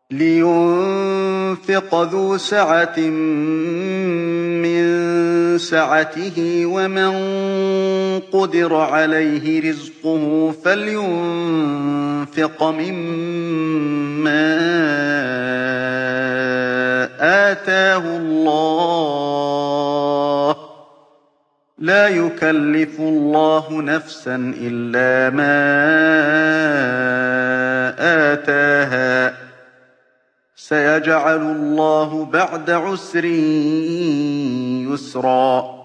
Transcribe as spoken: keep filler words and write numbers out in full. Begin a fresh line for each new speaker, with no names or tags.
لينفق ذو سعة من سعته ومن قدر عليه رزقه فلينفق مما آتاه الله لا يكلف الله نفسا إلا ما آتاها سيجعل الله بعد عسر يسرا